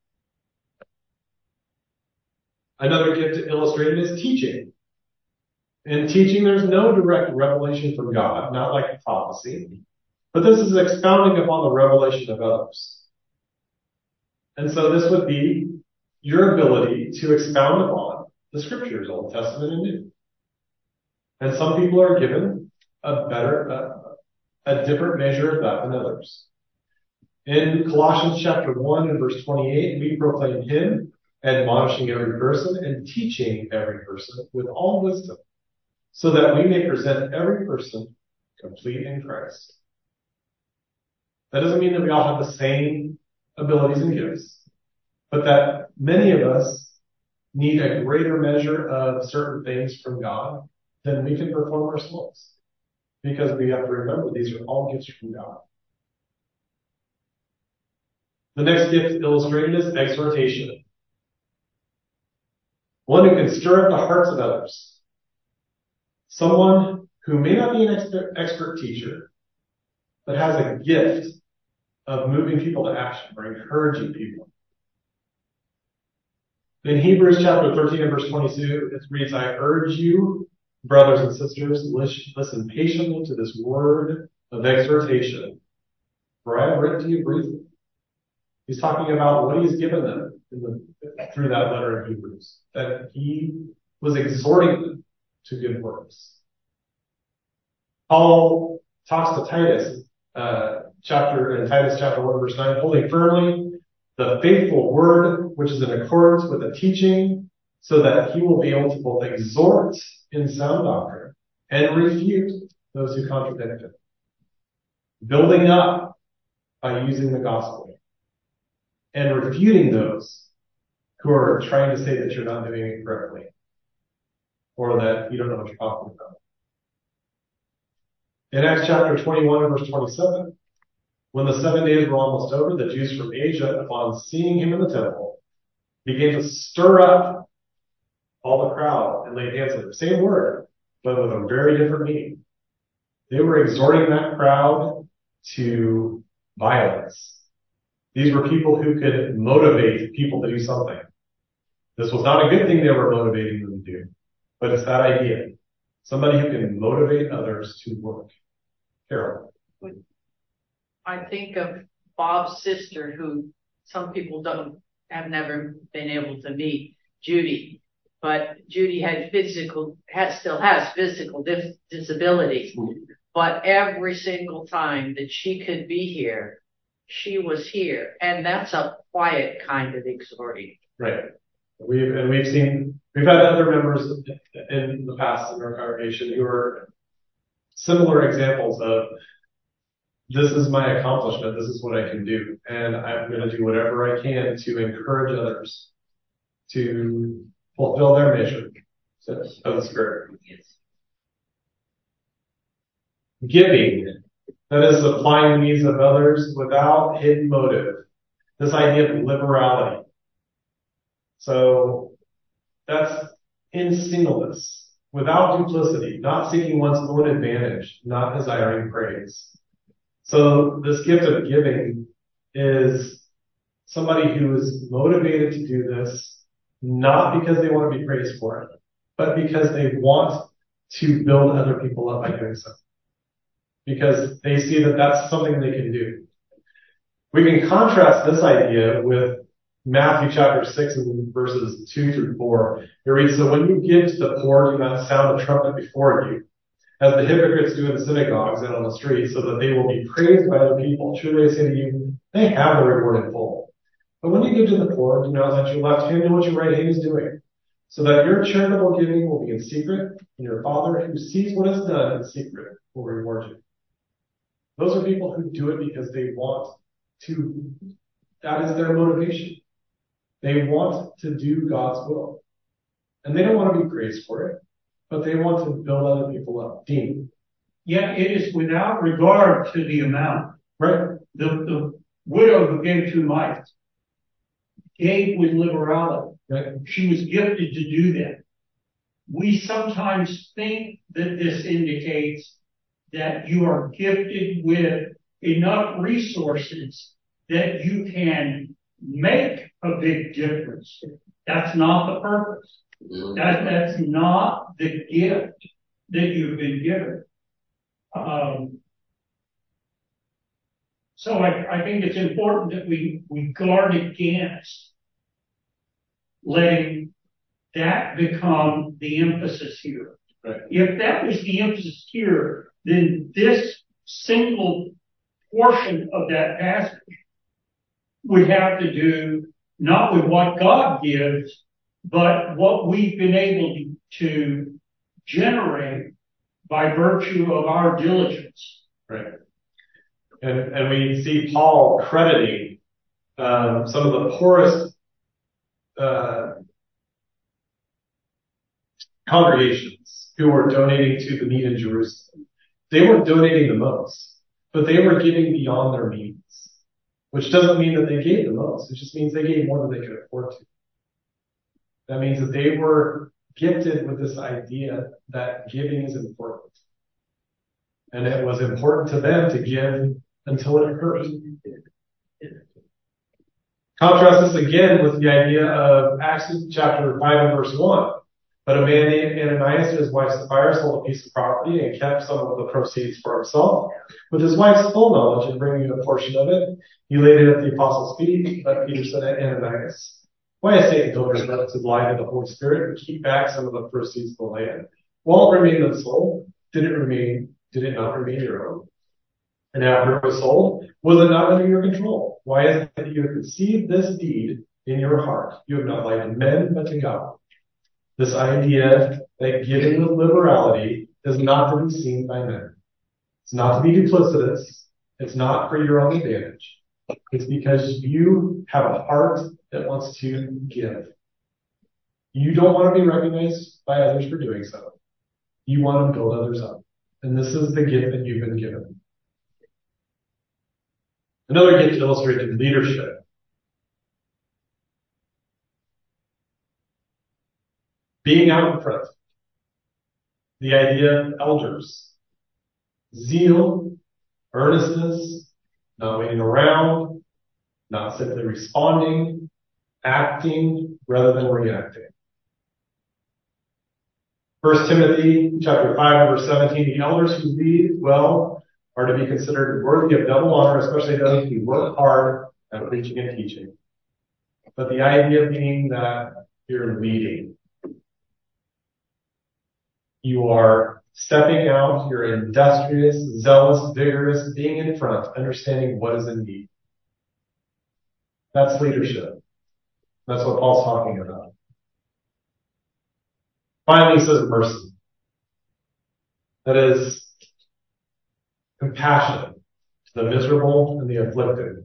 Another gift to illustrate it is teaching. In teaching, there's no direct revelation from God, not like prophecy. But this is expounding upon the revelation of others. And so this would be your ability to expound upon the scriptures, Old Testament and New. And some people are given a better, a, a different measure of that than others. In Colossians chapter one and verse twenty-eight, we proclaim him, admonishing every person and teaching every person with all wisdom, so that we may present every person complete in Christ. That doesn't mean that we all have the same abilities and gifts, but that many of us need a greater measure of certain things from God than we can perform ourselves. Because we have to remember these are all gifts from God. The next gift illustrated is exhortation. One who can stir up the hearts of others. Someone who may not be an expert, expert teacher, but has a gift of moving people to action or encouraging people. In Hebrews chapter thirteen and verse twenty-two, it reads, I urge you, brothers and sisters, listen patiently to this word of exhortation, for I have written to you briefly. He's talking about what he's given them in the, through that letter of Hebrews, that he was exhorting them to good works. Paul talks to Titus, uh, chapter in Titus chapter one, verse nine, holding firmly the faithful word, which is in accordance with the teaching, so that he will be able to both exhort in sound doctrine and refute those who contradict it. Building up by using the gospel and refuting those who are trying to say that you're not doing it correctly or that you don't know what you're talking about. In Acts chapter twenty-one and verse twenty-seven, when the seven days were almost over, the Jews from Asia, upon seeing him in the temple, began to stir up all the crowd and laid hands on him. Same word, but with a very different meaning. They were exhorting that crowd to violence. These were people who could motivate people to do something. This was not a good thing they were motivating them to do, but it's that idea. Somebody who can motivate others to work. Carol. I think of Bob's sister, who some people don't have never been able to meet, Judy. But Judy had physical, has, still has physical dis- disabilities. Mm-hmm. But every single time that she could be here, she was here. And that's a quiet kind of exhorting. Right. We've, and we've seen, we've had other members in the past in our congregation who are similar examples of, this is my accomplishment, this is what I can do, and I'm going to do whatever I can to encourage others to fulfill their mission of the Spirit. Giving, that is supplying the needs of others without hidden motive. This idea of liberality. So that's in singleness, without duplicity, not seeking one's own advantage, not desiring praise. So this gift of giving is somebody who is motivated to do this, not because they want to be praised for it, but because they want to build other people up by doing so. Because they see that that's something they can do. We can contrast this idea with Matthew chapter six and verses two through four. It reads, so when you give to the poor, do not sound a trumpet before you, as the hypocrites do in the synagogues and on the streets, so that they will be praised by other people. Truly I say to you, they have a reward in full. But when you give to the poor, do not let your left hand know what your right hand is doing, so that your charitable giving will be in secret, and your Father who sees what is done in secret will reward you. Those are people who do it because they want to, that is their motivation. They want to do God's will. And they don't want to be praised for it, but they want to build other people up. Dean. Yeah, it is without regard to the amount. Right. The, the widow who gave two mites gave with liberality. Right. She was gifted to do that. We sometimes think that this indicates that you are gifted with enough resources that you can make a big difference. That's not the purpose. That, that's not the gift that you've been given. Um, So I, I think it's important that we, we guard against letting that become the emphasis here. Right. If that was the emphasis here, then this single portion of that passage would have to do not with what God gives, but what we've been able to generate by virtue of our diligence. Right. And, and we see Paul crediting um, some of the poorest uh, congregations who were donating to the need in Jerusalem. They weren't donating the most, but they were giving beyond their means, which doesn't mean that they gave the most. It just means they gave more than they could afford to. That means that they were gifted with this idea that giving is important. And it was important to them to give until it hurt. Contrast this again with the idea of Acts chapter five and verse one. But a man named Ananias and his wife Sapphira sold a piece of property and kept some of the proceeds for himself. With his wife's full knowledge and bringing a portion of it, he laid it at the apostles' feet. But Peter said to Ananias, "Why has Satan told your servant to lie to the Holy Spirit and keep back some of the proceeds of the land? While it remained unsold, did it remain, did it not remain your own? And after it was sold, was it not under your control? Why is it that you have conceived this deed in your heart? You have not lied to men, but to God." This idea that giving with liberality is not to be seen by men. It's not to be duplicitous. It's not for your own advantage. It's because you have a heart that wants to give. You don't want to be recognized by others for doing so. You want to build others up. And this is the gift that you've been given. Another gift illustrated leadership. Being out in front. The idea of elders. Zeal, earnestness, not waiting around, not simply responding, acting rather than reacting. First Timothy chapter five, verse seventeen, the elders who lead well are to be considered worthy of double honor, especially those who work hard at preaching and teaching. But the idea being that you're leading. You are stepping out, you're industrious, zealous, vigorous, being in front, understanding what is in need. That's leadership. That's what Paul's talking about. Finally, he says mercy. That is compassion to the miserable and the afflicted.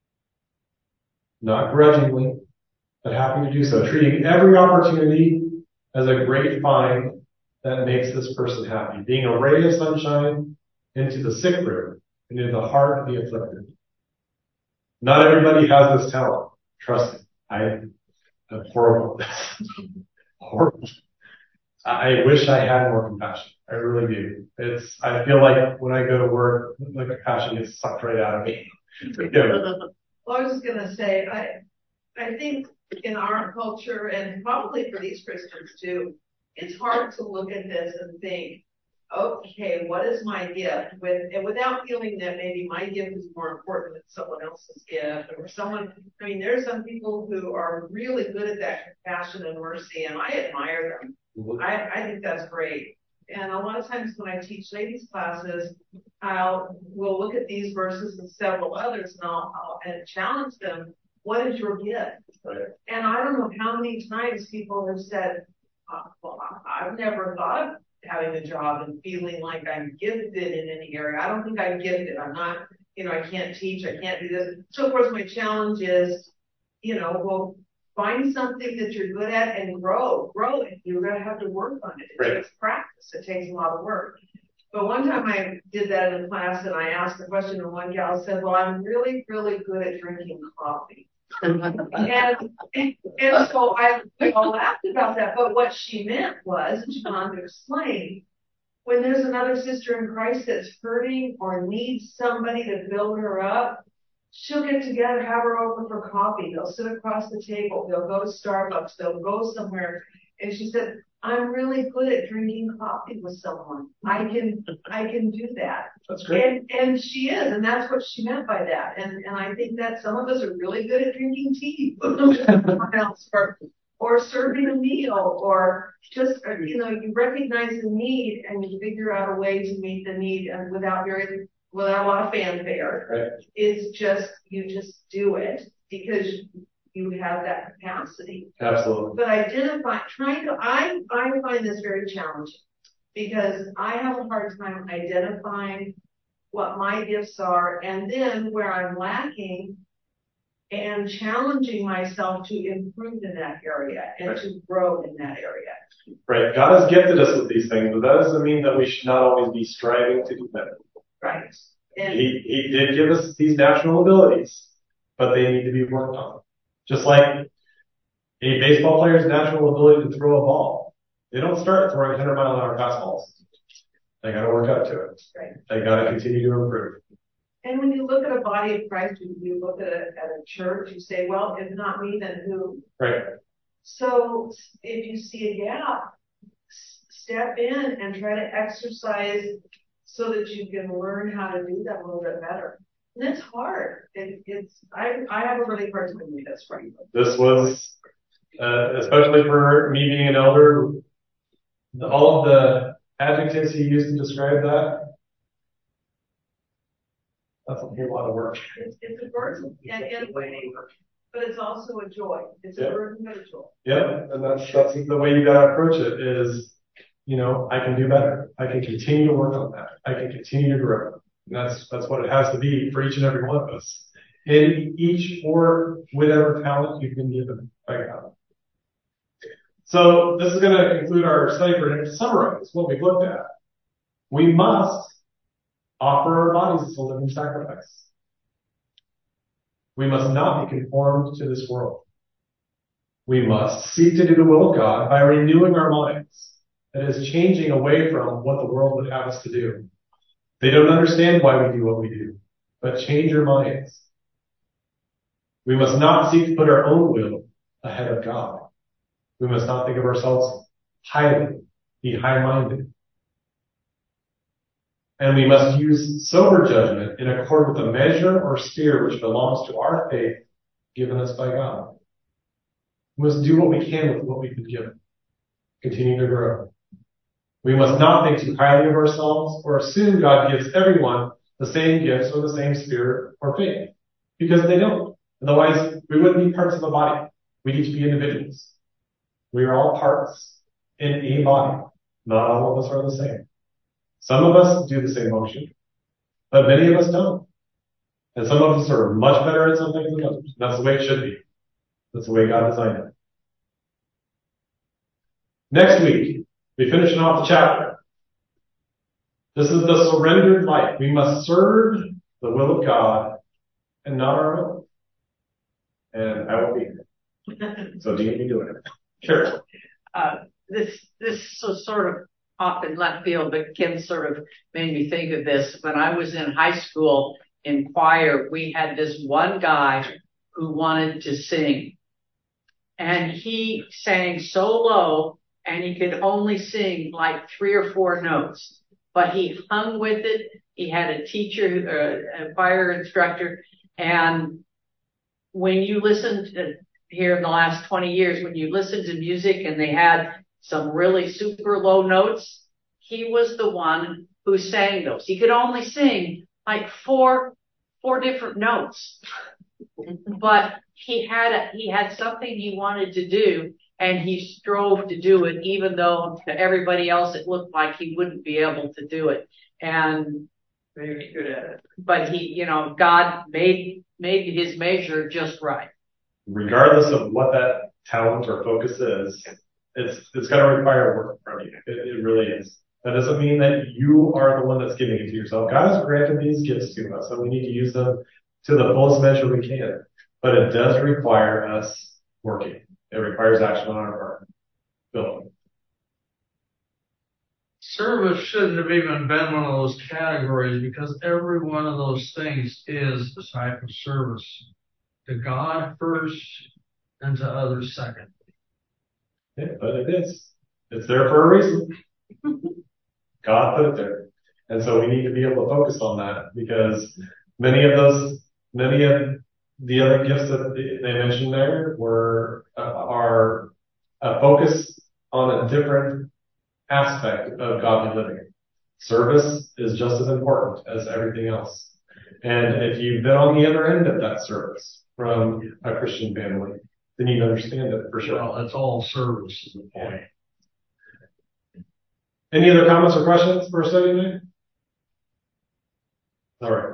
Not grudgingly, but happy to do so. Treating every opportunity as a great find that makes this person happy. Being a ray of sunshine into the sick room, into the heart of the afflicted. Not everybody has this talent. Trust me. I am horrible at this. Horrible. I wish I had more compassion. I really do. It's, I feel like when I go to work, the compassion gets sucked right out of me. Well, I was just going to say, I, I think in our culture, and probably for these Christians too, it's hard to look at this and think, okay, what is my gift? With, and without feeling that maybe my gift is more important than someone else's gift, or someone, I mean, there's some people who are really good at that compassion and mercy, and I admire them. I, I think that's great. And a lot of times when I teach ladies classes, I'll, we'll look at these verses and several others, and I'll, I'll and challenge them, what is your gift? Right. And I don't know how many times people have said, Uh, well, I've never thought of having a job and feeling like I'm gifted in any area. I don't think I'm gifted. I'm not, you know, I can't teach. I can't do this. So, of course, my challenge is, you know, well, find something that you're good at and grow. Grow it. You're going to have to work on it. It Right. takes practice. It takes a lot of work. But one time I did that in a class and I asked a question and one gal said, well, I'm really, really good at drinking coffee. and, and so I, we all laughed about that, but what she meant was, and she went on to explain, when there's another sister in Christ that's hurting or needs somebody to build her up, she'll get together, have her over for coffee. They'll sit across the table. They'll go to Starbucks. They'll go somewhere. And she said, I'm really good at drinking coffee with someone. I can, I can do that. That's great. And, and she is, and that's what she meant by that. And, and I think that some of us are really good at drinking tea with someone else, or, or serving a meal, or just, you know, you recognize the need and you figure out a way to meet the need, and without very, without a lot of fanfare. Right. It's just, you just do it because you have that capacity. Absolutely. But identify, trying to, I, I find this very challenging because I have a hard time identifying what my gifts are, and then where I'm lacking, and challenging myself to improve in that area and right. to grow in that area. Right. God has gifted us with these things, but that doesn't mean that we should not always be striving to do better. Right. And he, he did give us these natural abilities, but they need to be worked on. Just like a baseball player's natural ability to throw a ball. They don't start throwing one hundred mile an hour fastballs. They gotta work up to it. Right. They gotta continue to improve. And when you look at a body of Christ, you, you look at a, at a church, you say, well, if not me, then who? Right. So if you see a gap, step in and try to exercise so that you can learn how to do that a little bit better. And it's hard. It, it's I I have a really hard time with this, frankly. This was, uh, especially for me being an elder, the, all of the adjectives he used to describe that, that's a whole lot of work. It's, it's a burden, and, and but it's also a joy. It's yeah. a burden, but a joy. Yeah, and that's that's the way you gotta approach it. Is, you know, I can do better. I can continue to work on that. I can continue to grow. And that's, that's what it has to be for each and every one of us. In each or whatever talent you've been given by God. So this is going to conclude our study for today. To summarize what we've looked at. We must offer our bodies as a living sacrifice. We must not be conformed to this world. We must seek to do the will of God by renewing our minds. That is, changing away from what the world would have us to do. They don't understand why we do what we do, but change your minds. We must not seek to put our own will ahead of God. We must not think of ourselves highly, be high-minded. And we must use sober judgment in accord with the measure or sphere which belongs to our faith given us by God. We must do what we can with what we've been given. Continue to grow. We must not think too highly of ourselves or assume God gives everyone the same gifts or the same spirit or faith. Because they don't. Otherwise, we wouldn't be parts of a body. We need to be individuals. We are all parts in a body. Not all of us are the same. Some of us do the same function, but many of us don't. And some of us are much better at some things than others. That's the way it should be. That's the way God designed it. Next week, we're finishing off the chapter. This is the surrendered life. We must serve the will of God and not our own. And I will be here. So Dean will be doing it. Sure. Uh, this, this is sort of off in left field, but Kim sort of made me think of this. When I was in high school in choir, we had this one guy who wanted to sing. And he sang so low, and he could only sing like three or four notes. But he hung with it. He had a teacher, uh, a choir instructor. And when you listen to, here in the last twenty years, when you listen to music and they had some really super low notes, he was the one who sang those. He could only sing like four, four different notes. But he had a, he had something he wanted to do, and he strove to do it, even though to everybody else it looked like he wouldn't be able to do it. And very good at it. But he, you know, God made made his measure just right. Regardless of what that talent or focus is, it's it's going to require work from you. It, it really is. That doesn't mean that you are the one that's giving it to yourself. God has granted these gifts to us, and we need to use them to the fullest measure we can. But it does require us working. It requires action on our part. Bill. Service shouldn't have even been one of those categories, because every one of those things is a type of service. To God first and to others second. Yeah, but it is. It's there for a reason. God put it there. And so we need to be able to focus on that because many of those, many of the other gifts that they mentioned there were, uh, are a focus on a different aspect of godly living. Service is just as important as everything else. And if you've been on the other end of that service from a Christian family, then you understand it for sure. Well, it's all service is the point. Any other comments or questions for study today? All right.